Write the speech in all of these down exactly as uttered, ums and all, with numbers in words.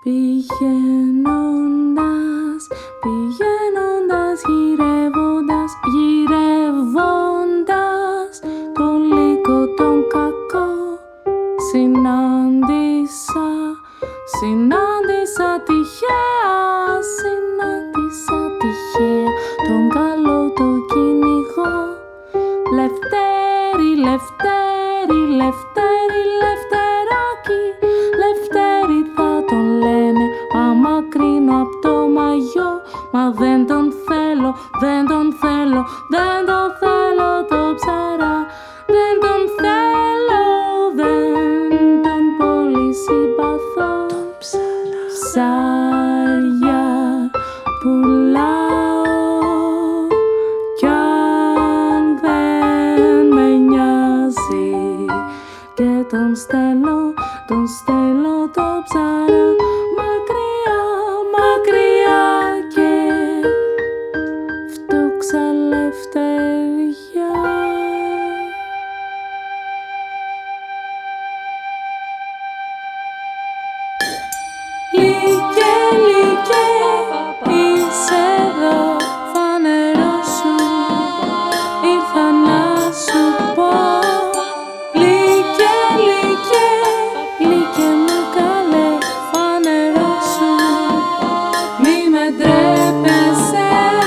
Πηγαίνοντας, πηγαίνοντας, γυρεύοντας, γυρεύοντας τον λύκο τον κακό, συνάντησα, συνάντησα τυχαία, συνάντησα τυχαία τον καλό το κυνηγό. Λευτέρη, Λευτέρη, Λευτέρη, Λευτεράκι, Λευτέρη θα τον λένε, μα μακρύνω απ' το μαγιό. Μα δεν τον θέλω, δεν τον θέλω, δεν τον θέλω το ψαρά. Δεν τον θέλω, δεν τον πολύ συμπαθώ. Ψάρια πουλάω κι αν δεν με νοιάζει, και τον στέλνω, τον στέλνω το ψαρά μακριά, μακριά και φτούξα λευτεριά. Λύκε, λύκε, είσαι εδώ, φανερώσου, ήρθα να σου πω. Λύκε, λύκε, λύκε μου καλέ, φανερώσου, μη με ντρέπεσαι.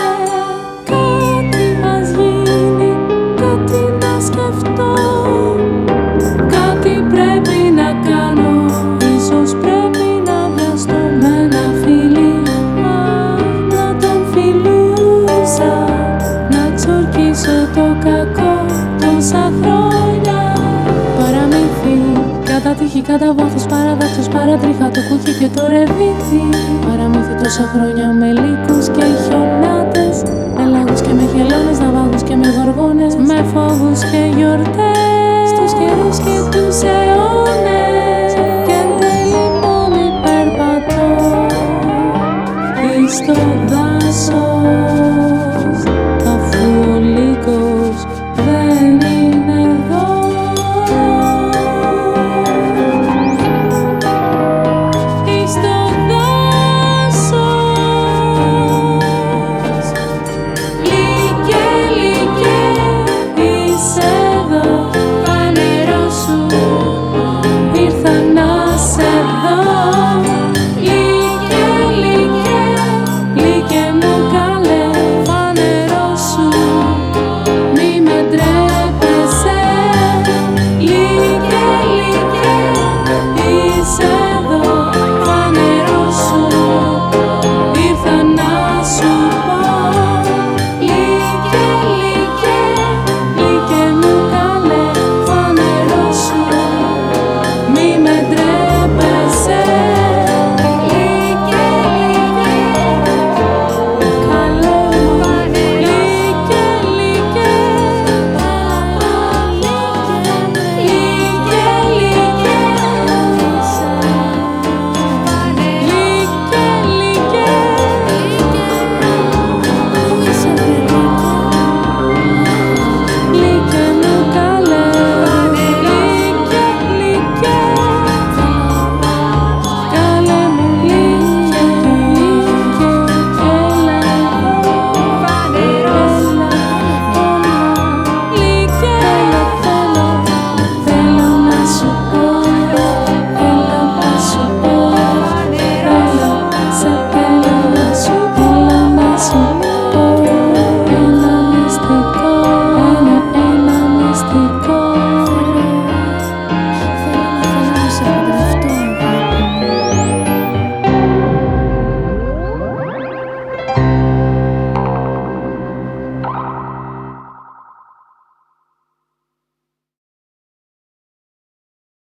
Κάτι μας γίνει, κάτι να σκεφτώ, κάτι πρέπει να κάνω, ίσως πρέπει να βιαστώ με ένα φιλί. Αχ, να τον φιλούσα, να τσορκίσω το κακό τόσα χρόνια. Παραμύθι, κατά τύχη, κατά βάθος, παραδόξος, παρατρίχα το κούκι και το ρεβίθι. Παραμύθι τόσα χρόνια με λύκους και χιονάτες, με λάγους και με χελώνες, ναυάγους και με γοργόνες, με φόβους και γιορτές, στους καιρούς και τους αιώνες.